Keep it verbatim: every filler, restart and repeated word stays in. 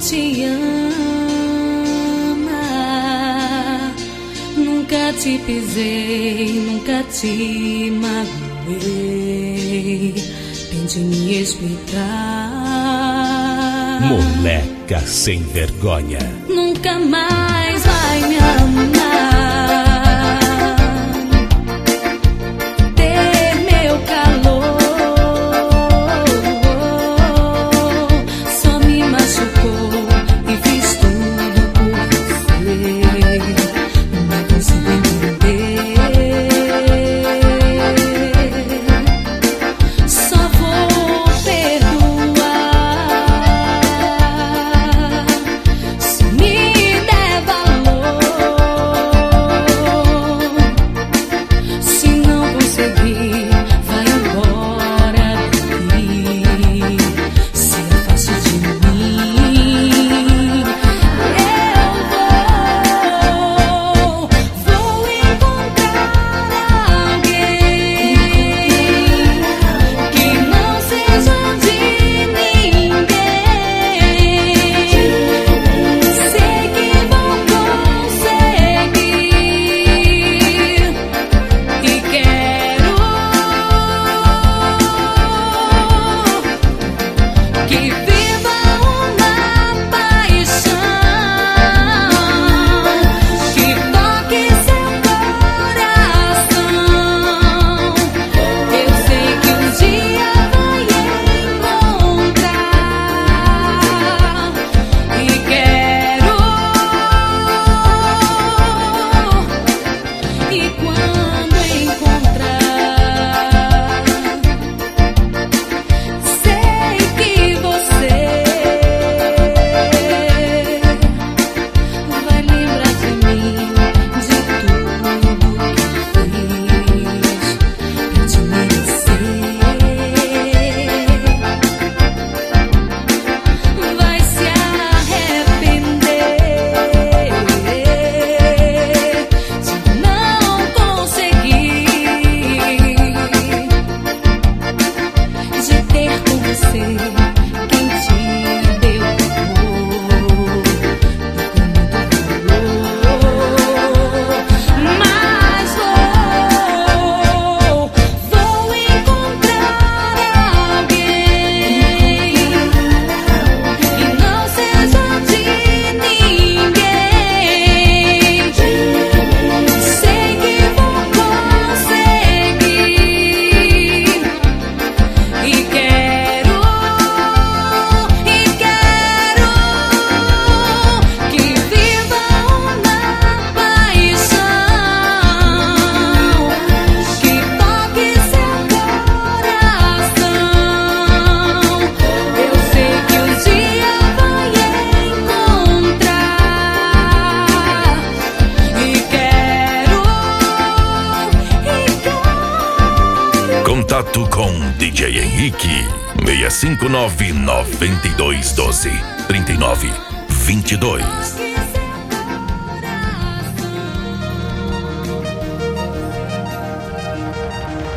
te ama. Nunca te pisei, nunca te magoei. Tente me explicar. Moleca sem vergonha. Nunca mais vai me amar. Ter meu calor só me machucou e fiz tudo por você. Não consigo entender. Só vou perdoar se me der valor. Se não conseguir, vai embora daqui. Se afaste de mim. Eu vou, vou encontrar alguém que não seja de ninguém. Sei que vou conseguir e quero que viva uma paixão que toque seu coração. Eu sei que um dia vai encontrar e quero. E quando encontrar, sei que você vai lembrar de mim, de tudo que fiz pra te merecer. Vai se arrepender de não conseguir de ter com você quem te deu amor com muito valor. Mas vou, vou encontrar alguém que não seja de ninguém. Sei que vou conseguir e quero, e quero que viva uma paixão que toque seu coração. Eu sei que um dia vai encontrar e quero, e quero. Contato com D J Henrique seis cinco nove, nove dois um dois, três nove dois dois.